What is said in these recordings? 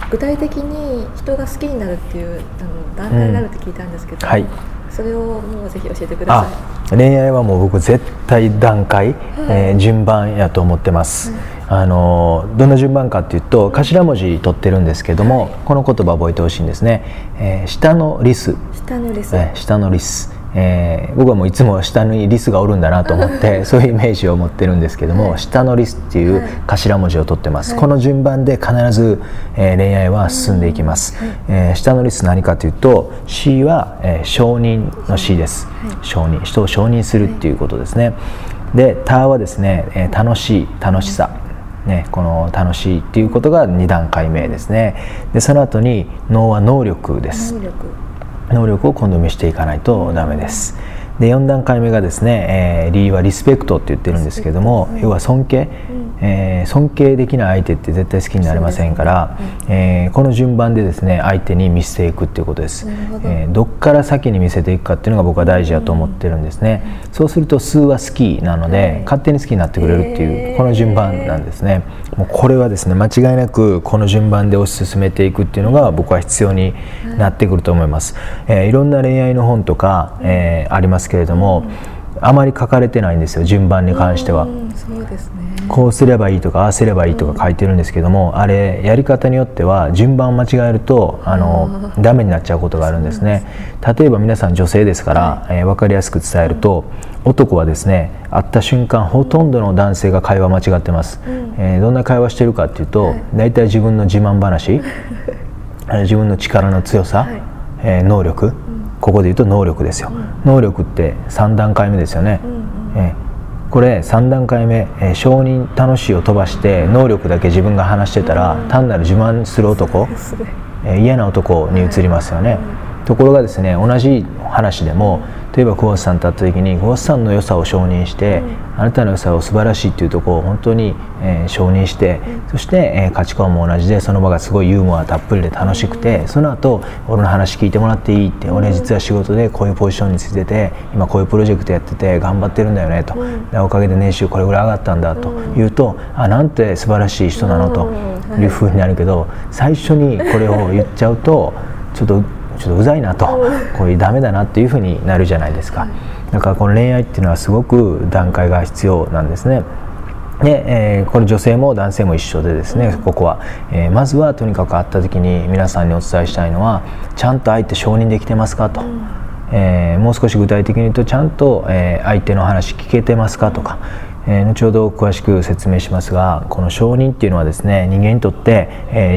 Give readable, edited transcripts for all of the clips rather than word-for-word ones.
具体的に人が好きになるっていう段階があるって聞いたんですけど、 はい、 それをもうぜひ教えてください。 恋愛はもう僕絶対段階、順番やと思ってます、どんな順番かっていうと頭文字取ってるんですけども、この言葉覚えてほしいんですね、下のリス、下のリス、僕はもういつも下にリスがおるんだなと思ってそういうイメージを持ってるんですけども、下のリスっていう頭文字を取ってます、この順番で必ず、恋愛は進んでいきます、下のリス何かというと C は、承認の C です、承認、人を承認するっていうことですね。でタはですね、楽しい、楽しさね、この楽しいっていうことが2段階目ですね。でその後に能は能力です。能力を今度見せていかないとダメです。で4段階目がですね、リはリスペクトって言ってるんですけども、要は尊敬、尊敬できない相手って絶対好きになれませんから、この順番でですね相手に見せていくっていうことです。どっから先に見せていくかっていうのが僕は大事だと思ってるんですね。そうすると数は好きなので、勝手に好きになってくれるっていうこの順番なんですね。もうこれはですね間違いなくこの順番で推し進めていくっていうのが僕は必要になってくると思います。いろんな恋愛の本とか、ありますけれども、あまり書かれてないんですよ、順番に関しては。 そうですね、 こうすればいいとかああすればいいとか書いてるんですけども、あれやり方によっては順番を間違えるとダメになっちゃうことがあるんですね。例えば皆さん女性ですから、分かりやすく伝えると、男はですね会った瞬間ほとんどの男性が会話間違ってます、どんな会話してるかっていうと、大体自分の自慢話自分の力の強さ、能力、ここで言うと能力ですよ、能力って3段階目ですよね、これ3段階目、承認楽しいを飛ばして能力だけ自分が話してたら、単なる自慢する男、嫌な男に移りますよね。ところがですね、同じ話でも例えば久保田さんと会った時に久保田さんの良さを承認して、あなたの良さを素晴らしいっていうところを本当に、承認して、そして、価値観も同じで、その場がすごいユーモアたっぷりで楽しくて、その後俺の話聞いてもらっていいって、俺実は仕事でこういうポジションについてて今こういうプロジェクトやってて頑張ってるんだよねと、おかげで年収これぐらい上がったんだと言うと、なんて素晴らしい人なのというふうになるけど、最初にこれを言っちゃうとちょっとうざいなと、こういうダメだなっていうふうになるじゃないですか。だからこの恋愛っていうのはすごく段階が必要なんですね。で、これ女性も男性も一緒でですね、ここは、まずはとにかく会った時に皆さんにお伝えしたいのは、ちゃんと相手承認できてますかと、もう少し具体的に言うとちゃんと、相手の話聞けてますかとか、後ほど詳しく説明しますが、この承認っていうのはですね、人間にとって、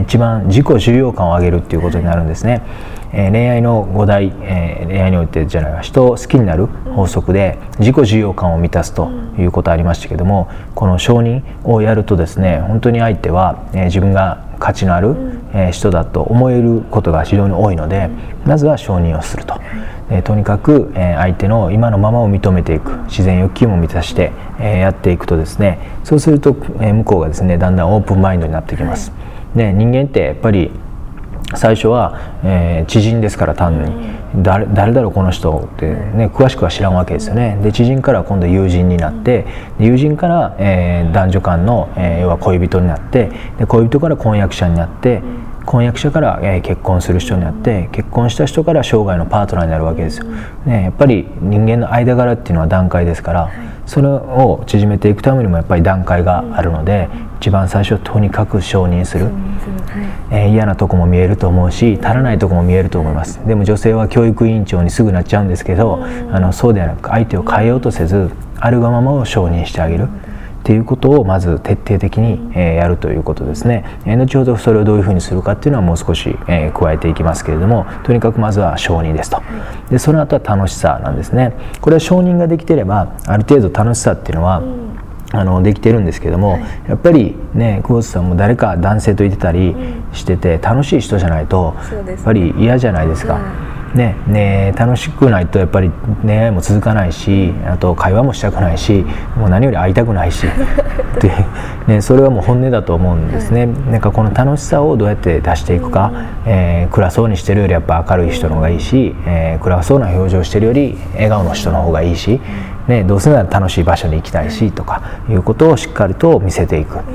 一番自己重要感を上げるっていうことになるんですね。恋愛の5大、恋愛においてじゃないわ、人を好きになる法則で自己重要感を満たすということありましたけども、この承認をやるとですね、本当に相手は、自分が価値のある、人だと思えることが非常に多いので、まずは承認をすると。とにかく、相手の今のままを認めていく、自然欲求も満たして、やっていくとですね、そうすると、向こうがですねだんだんオープンマインドになってきます。で、人間ってやっぱり最初は、知人ですから、単に誰だろうこの人って、ね、詳しくは知らんわけですよね。で知人から今度友人になって、友人から、男女間の、要は恋人になって、で恋人から婚約者になって、婚約者から、結婚する人になって、結婚した人から生涯のパートナーになるわけですよ、ね。やっぱり人間の間柄っていうのは段階ですから、それを縮めていくためにもやっぱり段階があるので、一番最初はとにかく承認する、嫌なとこも見えると思うし、足らないとこも見えると思います。でも女性は教育委員長にすぐなっちゃうんですけど、そうではなく相手を変えようとせず、あるがままを承認してあげるっていうことをまず徹底的に、やるということですね。後ほどそれをどういうふうにするかっていうのはもう少し、加えていきますけれども、とにかくまずは承認ですと。でその後は楽しさなんですね。これは承認ができてればある程度楽しさっていうのは、できてるんですけども、やっぱりね、久保田さんも誰か男性といてたりしてて、楽しい人じゃないとやっぱり嫌じゃないですか。楽しくないとやっぱり恋愛も続かないし、あと会話もしたくないし、もう何より会いたくないしで、それはもう本音だと思うんですね。なんかこの楽しさをどうやって出していくか、暗そうにしてるよりやっぱ明るい人の方がいいし、暗そうな表情してるより笑顔の人の方がいいし、どうせなら楽しい場所に行きたいしとかいうことをしっかりと見せていく。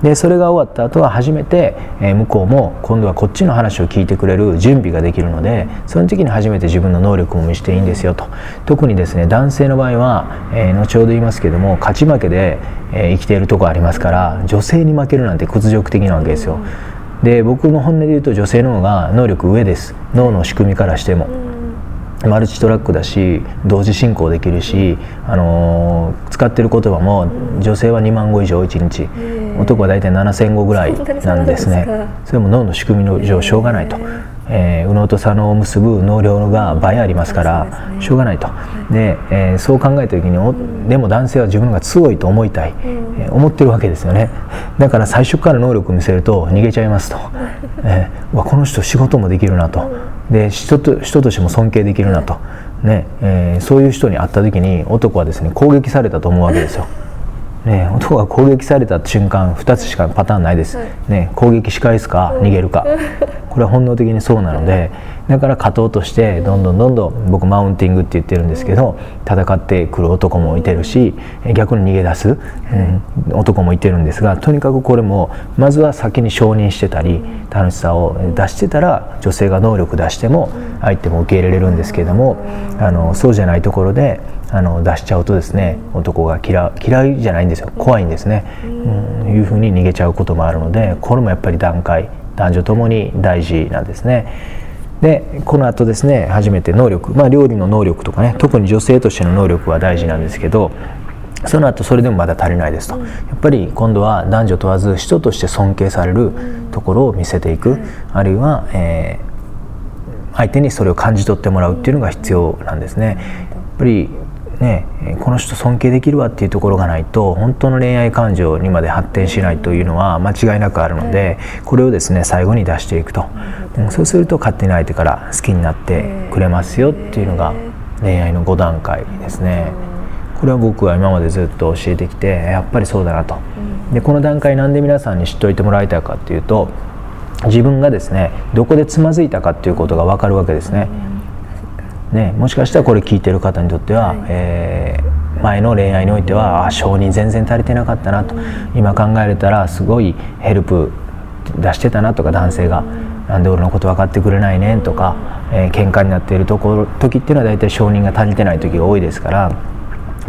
でそれが終わった後は初めて、向こうも今度はこっちの話を聞いてくれる準備ができるので、その時に初めて自分の能力も見せていいんですよと。特にですね、男性の場合は、後ほど言いますけども、勝ち負けで、生きているところありますから、女性に負けるなんて屈辱的なわけですよ。で僕の本音で言うと女性の方が能力上です。脳の仕組みからしてもマルチトラックだし、同時進行できるし、使ってる言葉も女性は2万語以上1日、男は大体7000語ぐらいなんですね。それも脳の仕組みの上しょうがないと。右脳と左脳を結ぶ脳量が倍ありますからしょうがないと。で、そう考えた時にでも男性は自分が強いと思いたい、思ってるわけですよね。だから最初から能力を見せると逃げちゃいますと、この人仕事もできるなと、で人としても尊敬できるなと、そういう人に会った時に男はですね攻撃されたと思うわけですよ。男が攻撃された瞬間2つしかパターンないです、攻撃し返すか逃げるか。これは本能的にそうなので、だから勝とうとしてどんどん僕マウンティングって言ってるんですけど、戦ってくる男もいてるし、逆に逃げ出す、男もいてるんですが、とにかくこれもまずは先に承認してたり楽しさを出してたら、女性が能力出しても相手も受け入れれるんですけれども、そうじゃないところで出しちゃうとですね、男が嫌いじゃないんですよ、怖いんですね、いうふうに逃げちゃうこともあるので、これもやっぱり男女ともに大事なんですね。でこの後ですね、初めて能力、料理の能力とかね、特に女性としての能力は大事なんですけど、その後それでもまだ足りないですと。やっぱり今度は男女問わず人として尊敬されるところを見せていく、あるいは、相手にそれを感じ取ってもらうっていうのが必要なんですね。やっぱりこの人尊敬できるわっていうところがないと本当の恋愛感情にまで発展しないというのは間違いなくあるので、これをですね最後に出していくと、そうすると勝手に相手から好きになってくれますよっていうのが恋愛の5段階ですね。これは僕は今までずっと教えてきて、やっぱりそうだなと。でこの段階なんで皆さんに知っておいてもらいたいかっていうと、自分がですねどこでつまずいたかっていうことが分かるわけですね。もしかしたらこれ聞いてる方にとっては、前の恋愛においては承認全然足りてなかったなと、今考えれたらすごいヘルプ出してたなとか、男性がなんで俺のこと分かってくれないねんとか、喧嘩になっている時っていうのは大体承認が足りてない時が多いですから、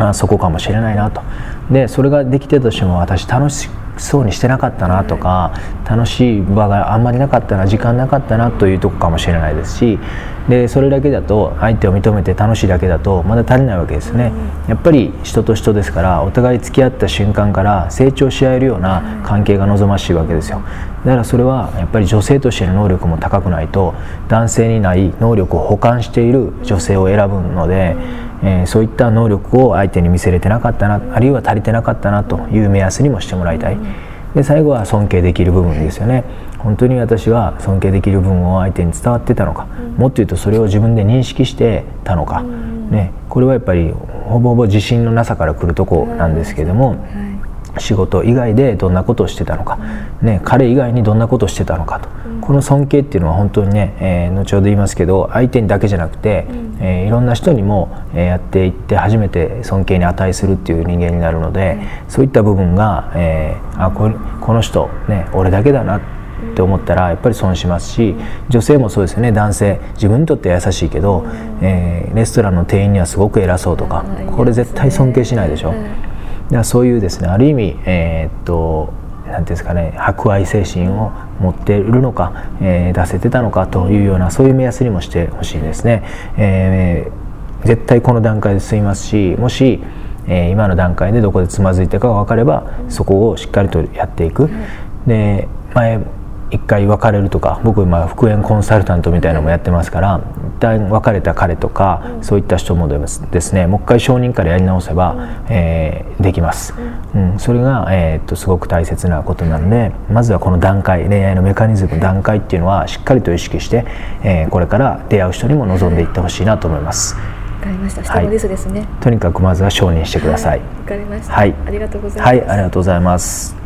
そこかもしれないなと。でそれができてたとしても私楽しそうにしてなかったなとか、楽しい場があんまりなかったな、時間なかったなというとこかもしれないですし、でそれだけだと相手を認めて楽しいだけだとまだ足りないわけですね。やっぱり人と人ですから、お互い付き合った瞬間から成長し合えるような関係が望ましいわけですよ。だからそれはやっぱり女性としての能力も高くないと、男性にない能力を補完している女性を選ぶので、そういった能力を相手に見せれてなかったな、あるいは足りてなかったなという目安にもしてもらいたい。で最後は尊敬できる部分ですよね。本当に私は尊敬できる部分を相手に伝わってたのか、もっと言うとそれを自分で認識してたのか、これはやっぱりほぼほぼ自信のなさから来るとこなんですけども、仕事以外でどんなことをしてたのか、彼以外にどんなことをしてたのかと、この尊敬っていうのは本当にね、後ほど言いますけど相手にだけじゃなくて、いろんな人にもやっていって初めて尊敬に値するっていう人間になるので、そういった部分が、この人、俺だけだなって思ったらやっぱり損しますし、女性もそうですよね。男性自分にとっては優しいけど、レストランの店員にはすごく偉そうとか、これ絶対尊敬しないでしょ。だからそういうですね、ある意味なんていうんですかね、博愛精神を持っているのか、出せてたのかというような、そういう目安にもしてほしいですね。絶対この段階で済みますし、もし、今の段階でどこでつまずいたかが分かればそこをしっかりとやっていく。で一回別れるとか、僕今復縁コンサルタントみたいなのもやってますから、一旦別れた彼とか、そういった人もですね、もう一回承認からやり直せば、できます、それが、すごく大切なことなので、まずはこの段階、恋愛のメカニズム段階っていうのはしっかりと意識して、これから出会う人にも望んでいってほしいなと思います。 わかりました。人のリスですね。 とにかくまずは承認してください。 わかりました。 はい、 ありがとうございます。 はい、ありがとうございます。